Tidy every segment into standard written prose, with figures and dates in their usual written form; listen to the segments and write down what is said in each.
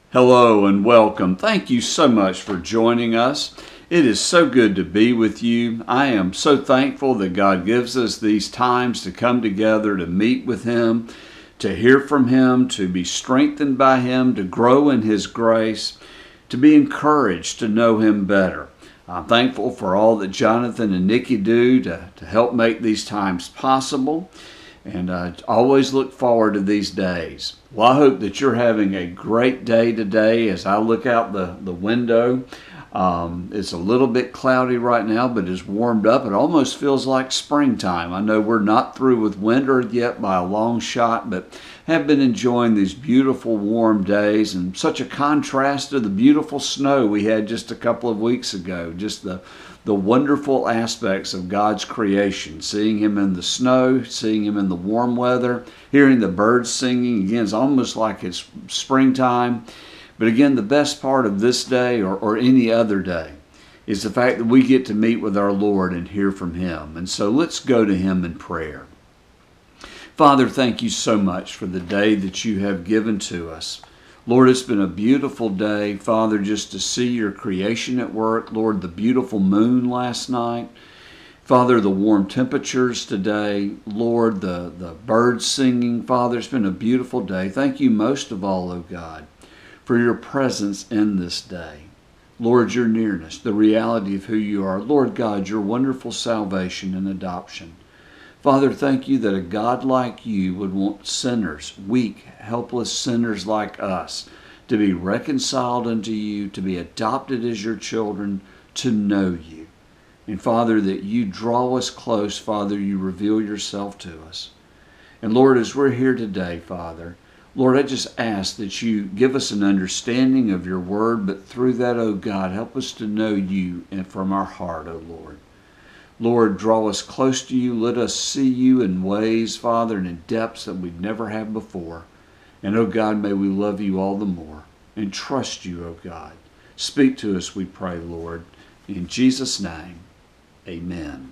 Hello and welcome. Thank you so much for joining us. It is so good to be with you. I am so thankful that God gives us these times to come together, to meet with Him, to hear from Him, to be strengthened by Him, to grow in His grace, to be encouraged to know Him better. I'm thankful for all that Jonathan and Nikki do to help make these times possible. And I always look forward to these days. Well, I hope that you're having a great day today. As I look out the window, it's a little bit cloudy right now, but it's warmed up. It almost feels like springtime. I know we're not through with winter yet by a long shot, but have been enjoying these beautiful warm days, and such a contrast to the beautiful snow we had just a couple of weeks ago. Just the wonderful aspects of God's creation, seeing Him in the snow, seeing Him in the warm weather, hearing the birds singing. Again, it's almost like it's springtime. But again, the best part of this day or any other day is the fact that we get to meet with our Lord and hear from Him. And so let's go to Him in prayer. Father, thank you so much for the day that you have given to us. Lord, it's been a beautiful day, Father, just to see your creation at work. Lord, the beautiful moon last night. Father, the warm temperatures today. Lord, the birds singing. Father, it's been a beautiful day. Thank you most of all, oh God, for your presence in this day. Lord, your nearness, the reality of who you are. Lord God, your wonderful salvation and adoption. Father, thank you that a God like you would want sinners, weak, helpless sinners like us, to be reconciled unto you, to be adopted as your children, to know you. And Father, that you draw us close, Father, you reveal yourself to us. And Lord, as we're here today, Father, Lord, I just ask that you give us an understanding of your word, but through that, oh God, help us to know you and from our heart, oh Lord. Lord, draw us close to you. Let us see you in ways, Father, and in depths that we've never had before. And, oh God, may we love you all the more and trust you, oh God. Speak to us, we pray, Lord. In Jesus' name, amen.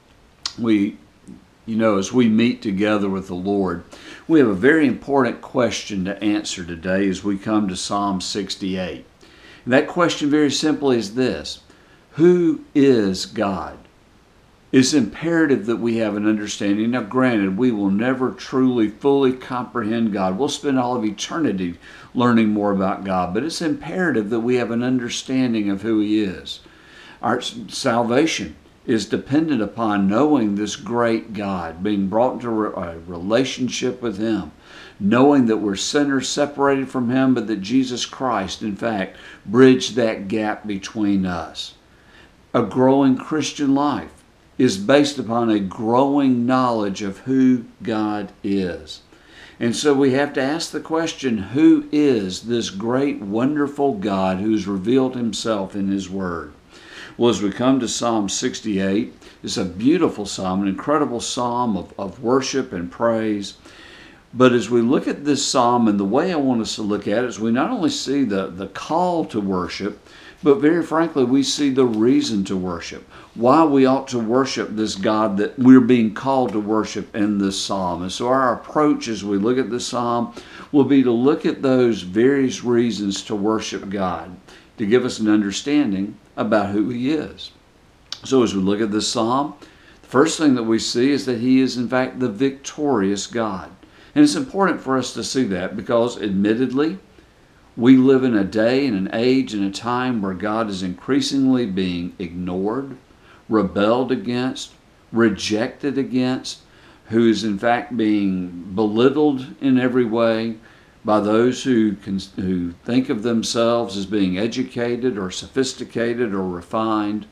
As we meet together with the Lord, we have a very important question to answer today as we come to Psalm 68. And that question very simply is this: who is God? It's imperative that we have an understanding. Now, granted, we will never truly, fully comprehend God. We'll spend all of eternity learning more about God, but it's imperative that we have an understanding of who He is. Our salvation is dependent upon knowing this great God, being brought into a relationship with Him, knowing that we're sinners separated from Him, but that Jesus Christ, in fact, bridged that gap between us. A growing Christian life is based upon a growing knowledge of who God is. And so we have to ask the question, who is this great, wonderful God who's revealed Himself in His Word? Well, as we come to Psalm 68, it's a beautiful psalm, an incredible psalm of worship and praise. But as we look at this psalm, and the way I want us to look at it is we not only see the call to worship, but very frankly, we see the reason to worship. Why we ought to worship this God that we're being called to worship in this psalm. And so our approach as we look at this psalm will be to look at those various reasons to worship God, to give us an understanding about who He is. So as we look at this psalm, the first thing that we see is that He is in fact the victorious God. And it's important for us to see that because admittedly, we live in a day and an age and a time where God is increasingly being ignored, rebelled against, rejected against, who is in fact being belittled in every way by those who think of themselves as being educated or sophisticated or refined.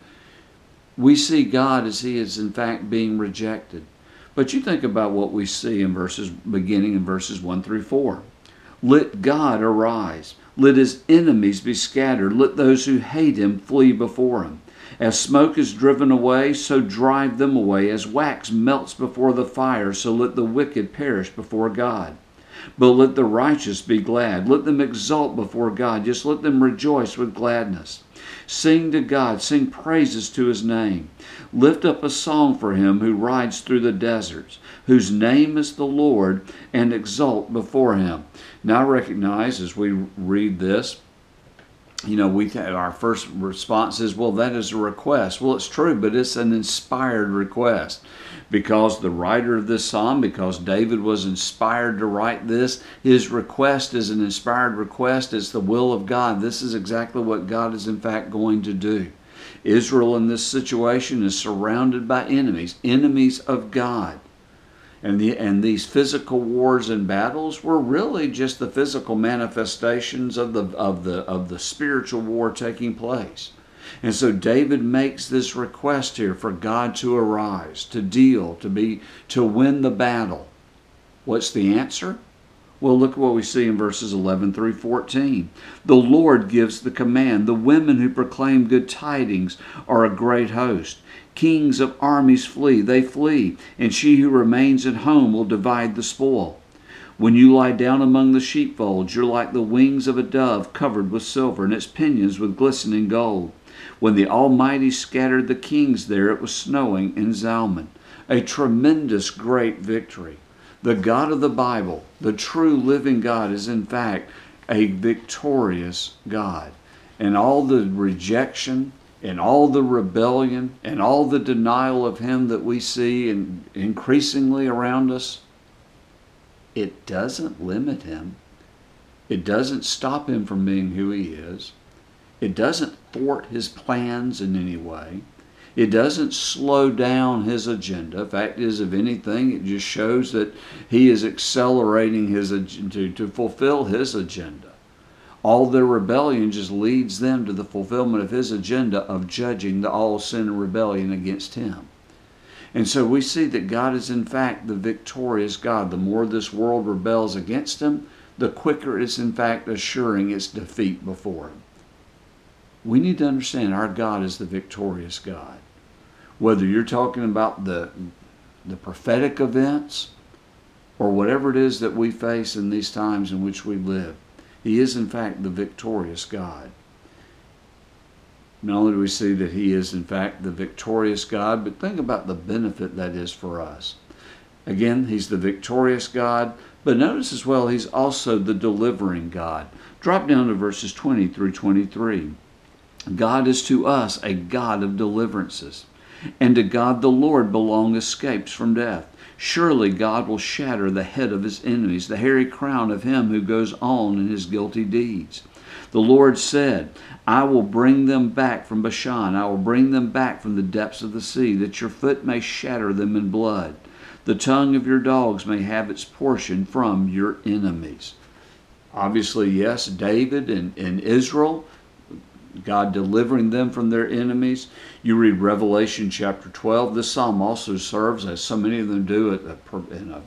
We see God as He is in fact being rejected. But you think about what we see beginning in verses 1 through 4. Let God arise. Let His enemies be scattered. Let those who hate Him flee before Him. As smoke is driven away, so drive them away. As wax melts before the fire, so let the wicked perish before God. But let the righteous be glad. Let them exult before God. Just let them rejoice with gladness. Sing to God, sing praises to his name. Lift up a song for him who rides through the deserts, whose name is the Lord, and exult before him. Now I recognize as we read this, our first response is, well, that is a request. Well, it's true, but it's an inspired request. Because the writer of this psalm, because David was inspired to write this, his request is an inspired request. It's the will of God. This is exactly what God is in fact going to do. Israel in this situation is surrounded by enemies of God. And these physical wars and battles were really just the physical manifestations of the spiritual war taking place. And so David makes this request here for God to arise, to deal, to win the battle. What's the answer? Well, look at what we see in verses 11 through 14. The Lord gives the command. The women who proclaim good tidings are a great host. Kings of armies flee, they flee, and she who remains at home will divide the spoil. When you lie down among the sheepfolds, you're like the wings of a dove covered with silver, and its pinions with glistening gold. When the Almighty scattered the kings there, it was snowing in Zalman. A tremendous, great victory. The God of the Bible, the true living God, is in fact a victorious God. And all the rejection, and all the rebellion, and all the denial of him that we see increasingly around us, it doesn't limit him. It doesn't stop him from being who he is. It doesn't thwart his plans in any way. It doesn't slow down his agenda. Fact is, if anything, it just shows that he is accelerating his agenda to fulfill his agenda. All their rebellion just leads them to the fulfillment of his agenda of judging all sin and rebellion against him. And so we see that God is in fact the victorious God. The more this world rebels against him, the quicker it's in fact assuring its defeat before him. We need to understand our God is the victorious God. Whether you're talking about the prophetic events or whatever it is that we face in these times in which we live, he is in fact the victorious God. Not only do we see that he is in fact the victorious God, but think about the benefit that is for us. Again, he's the victorious God, but notice as well he's also the delivering God. Drop down to verses 20 through 23. God is to us a God of deliverances, and to God the Lord belong escapes from death. Surely God will shatter the head of his enemies, the hairy crown of him who goes on in his guilty deeds. The Lord said, I will bring them back from Bashan. I will bring them back from the depths of the sea, that your foot may shatter them in blood. The tongue of your dogs may have its portion from your enemies. Obviously, yes, David and Israel, God delivering them from their enemies. You read Revelation chapter 12. This psalm also serves, as so many of them do, in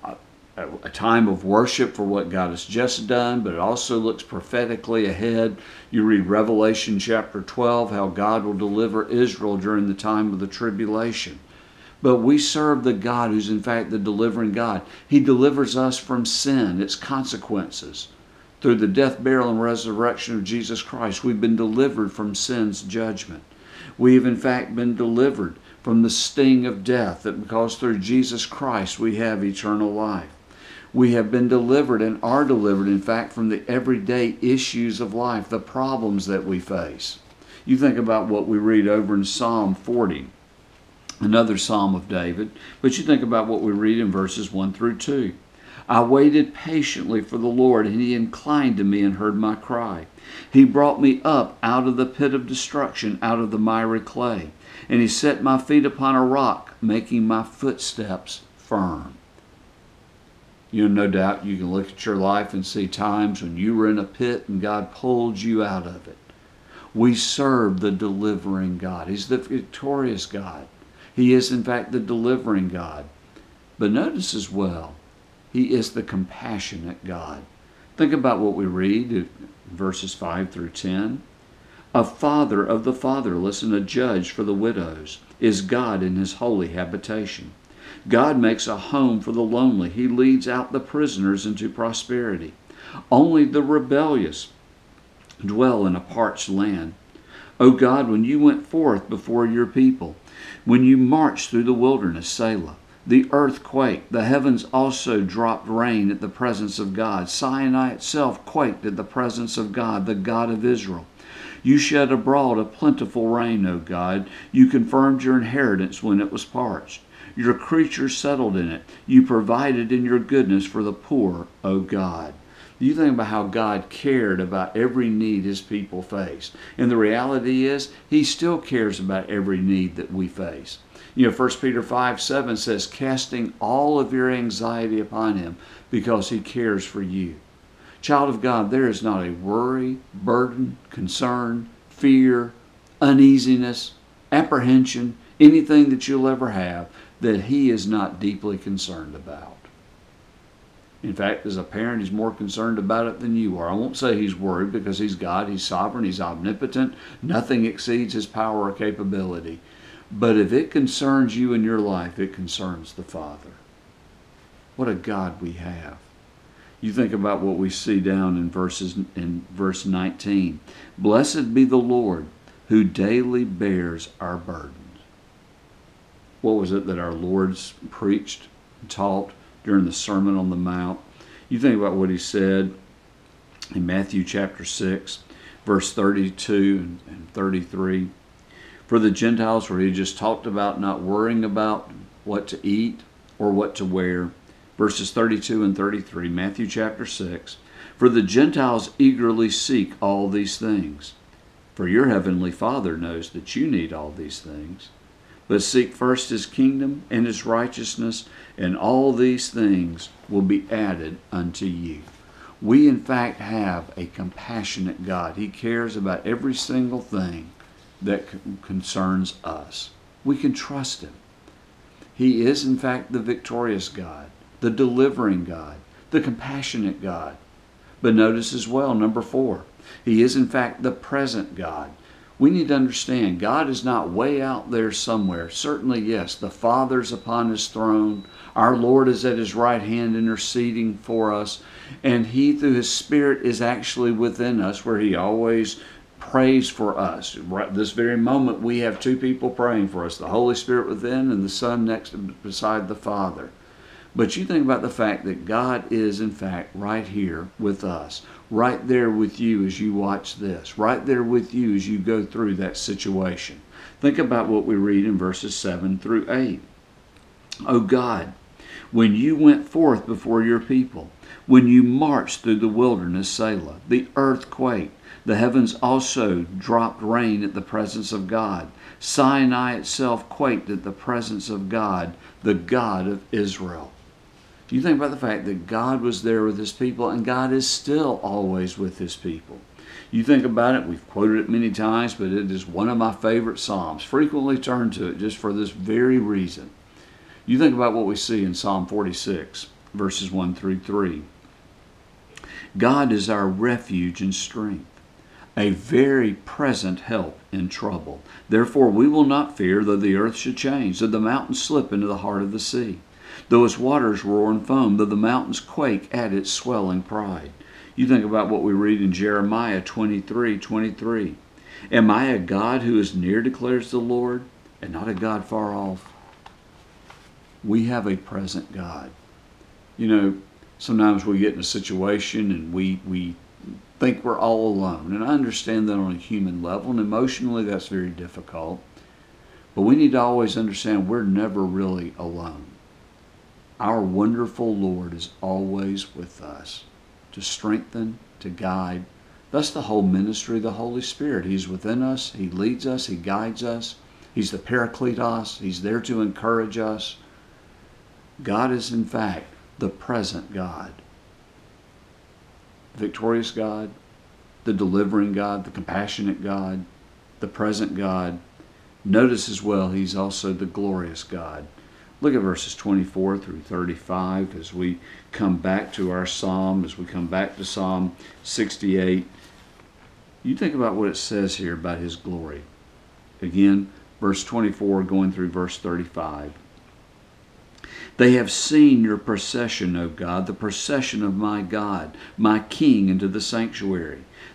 a time of worship for what God has just done, but it also looks prophetically ahead. You read Revelation chapter 12, how God will deliver Israel during the time of the tribulation. But we serve the God who's in fact the delivering God. He delivers us from sin, its consequences. Through the death, burial, and resurrection of Jesus Christ, we've been delivered from sin's judgment. We have in fact been delivered from the sting of death, that because through Jesus Christ we have eternal life. We have been delivered and are delivered, in fact, from the everyday issues of life, the problems that we face. You think about what we read over in Psalm 40, another Psalm of David, but you think about what we read in verses 1 through 2. I waited patiently for the Lord, and he inclined to me and heard my cry. He brought me up out of the pit of destruction, out of the miry clay, and he set my feet upon a rock, making my footsteps firm. No doubt you can look at your life and see times when you were in a pit and God pulled you out of it. We serve the delivering God. He's the victorious God. He is in fact the delivering God. But notice as well, he is the compassionate God. Think about what we read in verses 5 through 10. A father of the fatherless and a judge for the widows is God in his holy habitation. God makes a home for the lonely. He leads out the prisoners into prosperity. Only the rebellious dwell in a parched land. O God, when you went forth before your people, when you marched through the wilderness, Selah, the earth quaked, the heavens also dropped rain at the presence of God. Sinai itself quaked at the presence of God, the God of Israel. You shed abroad a plentiful rain, O God. You confirmed your inheritance when it was parched. Your creatures settled in it. You provided in your goodness for the poor, O God. You think about how God cared about every need his people faced. And the reality is, he still cares about every need that we face. 1 Peter 5:7 says, casting all of your anxiety upon him because he cares for you. Child of God, there is not a worry, burden, concern, fear, uneasiness, apprehension, anything that you'll ever have that he is not deeply concerned about. In fact, as a parent, he's more concerned about it than you are. I won't say he's worried because he's God, he's sovereign, he's omnipotent. Nothing exceeds his power or capability. But if it concerns you in your life, it concerns the Father. What a God we have. You think about what we see down in verse 19. Blessed be the Lord who daily bears our burdens. What was it that our Lord's preached and taught during the Sermon on the Mount? You think about what he said in Matthew chapter 6, verse 32 and 33. For the Gentiles, where he just talked about not worrying about what to eat or what to wear. Verses 32 and 33, Matthew chapter 6. For the Gentiles eagerly seek all these things. For your heavenly Father knows that you need all these things. But seek first his kingdom and his righteousness, and all these things will be added unto you. We, in fact, have a compassionate God. He cares about every single thing that concerns us. We can trust him. He is, in fact, the victorious God, the delivering God, the compassionate God. But notice as well, number 4, he is, in fact, the present God. We need to understand God is not way out there somewhere. Certainly, yes, the Father's upon his throne. Our Lord is at his right hand interceding for us. And he, through his Spirit, is actually within us, where he always prays for us. Right this very moment, we have 2 people praying for us, the Holy Spirit within and the Son next beside the Father. But you think about the fact that God is, in fact, right here with us, right there with you as you watch this, right there with you as you go through that situation. Think about what we read in verses 7 through 8. O God, when you went forth before your people, when you marched through the wilderness, Selah, the earth quaked, the heavens also dropped rain at the presence of God. Sinai itself quaked at the presence of God, the God of Israel. You think about the fact that God was there with his people, and God is still always with his people. You think about it, we've quoted it many times, but it is one of my favorite Psalms. Frequently turn to it just for this very reason. You think about what we see in Psalm 46, verses 1 through 3. God is our refuge and strength, a very present help in trouble. Therefore we will not fear, though the earth should change, though the mountains slip into the heart of the sea, though its waters roar and foam, though the mountains quake at its swelling pride. You think about what we read in Jeremiah 23:23. Am I a God who is near, declares the Lord, and not a God far off? We have a present God. Sometimes we get in a situation and we think we're all alone. And I understand that on a human level, and emotionally that's very difficult. But we need to always understand we're never really alone. Our wonderful Lord is always with us to strengthen, to guide. That's the whole ministry of the Holy Spirit. He's within us. He leads us. He guides us. He's the Parakletos. He's there to encourage us. God is, in fact, the present God. The victorious God, the delivering God, the compassionate God, the present God. Notice as well, he's also the glorious God. Look at verses 24 through 35 as we come back to our psalm, as we come back to Psalm 68. You think about what it says here about his glory. Again, verse 24 going through verse 35. They have seen your procession, O God, the procession of my God, my King, into the sanctuary.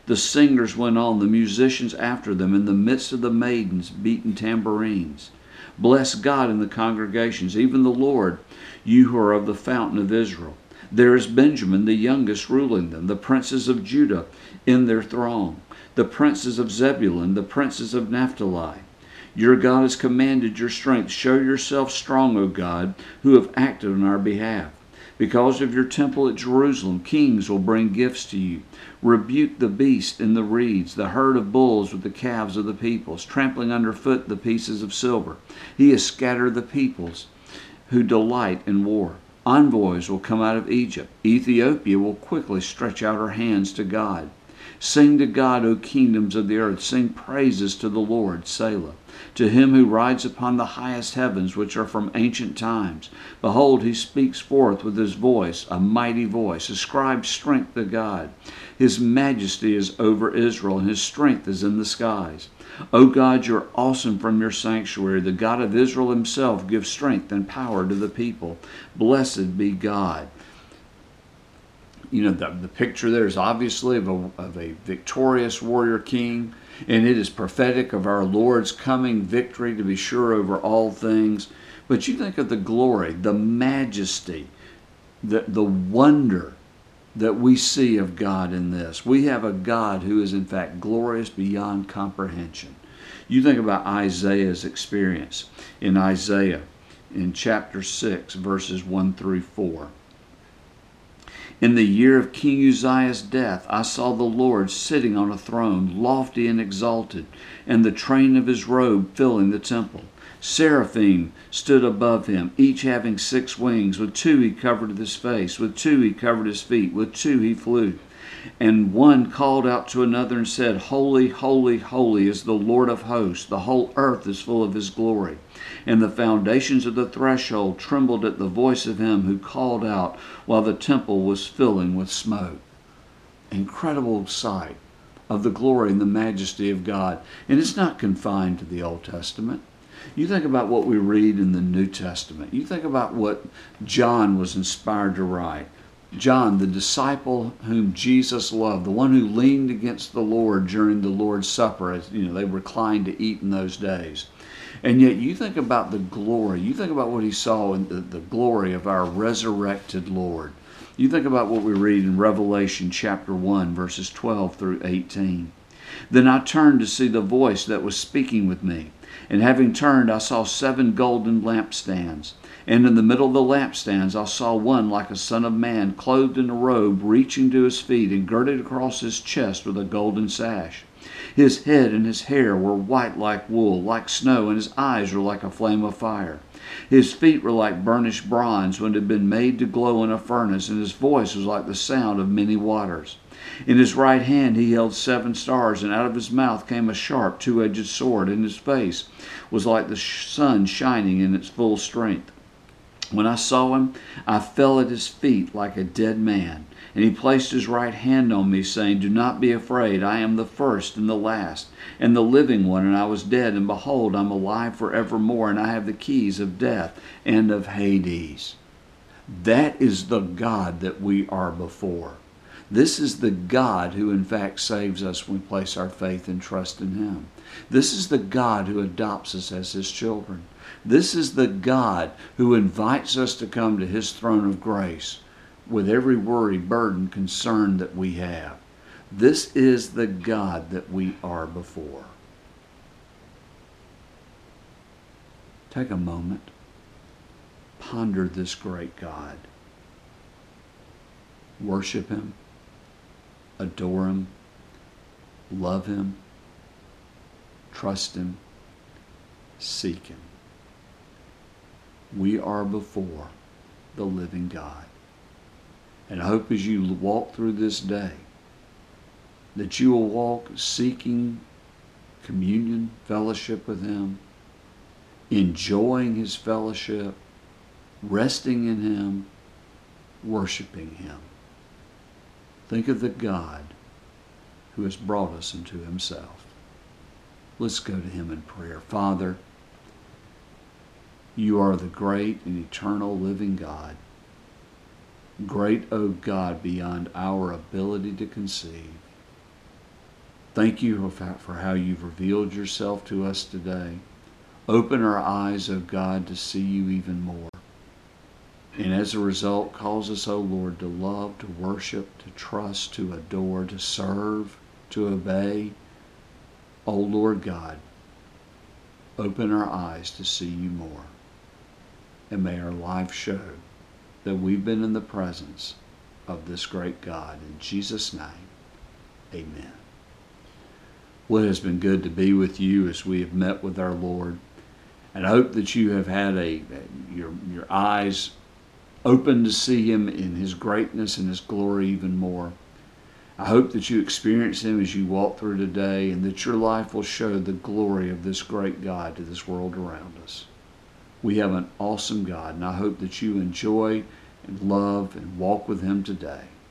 The singers went on, the musicians after them, in the midst of the maidens beating tambourines. Bless God in the congregations, even the Lord, you who are of the fountain of Israel. There is Benjamin, the youngest, ruling them, the princes of Judah in their throng, the princes of Zebulun, the princes of Naphtali. Your God has commanded your strength. Show yourself strong, O God, who have acted on our behalf. Because of your temple at Jerusalem, kings will bring gifts to you. Rebuke the beast in the reeds, the herd of bulls with the calves of the peoples, trampling underfoot the pieces of silver. He has scattered the peoples who delight in war. Envoys will come out of Egypt. Ethiopia will quickly stretch out her hands to God. Sing to God, O kingdoms of the earth. Sing praises to the Lord, Selah. To him who rides upon the highest heavens, which are from ancient times. Behold, he speaks forth with his voice, a mighty voice. Ascribe strength to God. His majesty is over Israel, and his strength is in the skies. O God, you're awesome from your sanctuary. The God of Israel himself gives strength and power to the people. Blessed be God. You know, the picture there is obviously of a victorious warrior king, and it is prophetic of our Lord's coming victory, to be sure, over all things. But you think of the glory, the majesty, the wonder that we see of God in this. We have a God who is in fact glorious beyond comprehension. You think about Isaiah's experience in Isaiah in chapter 6, verses 1 through 4. In the year of King Uzziah's death, I saw the Lord sitting on a throne, lofty and exalted, and the train of his robe filling the temple. Seraphim stood above him, each having 6 wings. With 2 he covered his face, with 2 he covered his feet, with 2 he flew. And one called out to another and said, Holy, holy, holy is the Lord of hosts. The whole earth is full of his glory. And the foundations of the threshold trembled at the voice of him who called out, while the temple was filling with smoke. Incredible sight of the glory and the majesty of God. And it's not confined to the Old Testament. You think about what we read in the New Testament. You think about what John was inspired to write. John, the disciple whom Jesus loved, the one who leaned against the Lord during the Lord's Supper, as you know, they reclined to eat in those days. And yet you think about the glory, you think about what he saw in the glory of our resurrected Lord. You think about what we read in Revelation chapter 1, verses 12 through 18. Then I turned to see the voice that was speaking with me. And having turned, I saw 7 golden lampstands. And in the middle of the lampstands I saw one like a son of man, clothed in a robe, reaching to his feet, and girded across his chest with a golden sash. His head and his hair were white like wool, like snow, and his eyes were like a flame of fire. His feet were like burnished bronze when it had been made to glow in a furnace, and his voice was like the sound of many waters. In his right hand he held 7 stars, and out of his mouth came a sharp 2-edged sword, and his face was like the sun shining in its full strength. When I saw him, I fell at his feet like a dead man. And he placed his right hand on me, saying, Do not be afraid. I am the first and the last, and the living one. And I was dead, and behold, I am alive forevermore, and I have the keys of death and of Hades. That is the God that we are before. This is the God who in fact saves us when we place our faith and trust in him. This is the God who adopts us as his children. This is the God who invites us to come to his throne of grace with every worry, burden, concern that we have. This is the God that we are before. Take a moment. Ponder this great God. Worship him. Adore him. Love him. Trust him. Seek him. We are before the living God. And I hope as you walk through this day that you will walk seeking communion, fellowship with him, enjoying his fellowship, resting in him, worshiping him. Think of the God who has brought us into himself. Let's go to him in prayer. Father, you are the great and eternal living God. Great, O God, beyond our ability to conceive. Thank you for how you've revealed yourself to us today. Open our eyes, O God, to see you even more. And as a result, cause us, O Lord, to love, to worship, to trust, to adore, to serve, to obey. O Lord God, open our eyes to see you more. And may our life show that we've been in the presence of this great God. In Jesus' name, amen. Well, it has been good to be with you as we have met with our Lord. And I hope that you have had your eyes open to see him in his greatness and his glory even more. I hope that you experience him as you walk through today, and that your life will show the glory of this great God to this world around us. We have an awesome God, and I hope that you enjoy and love and walk with him today.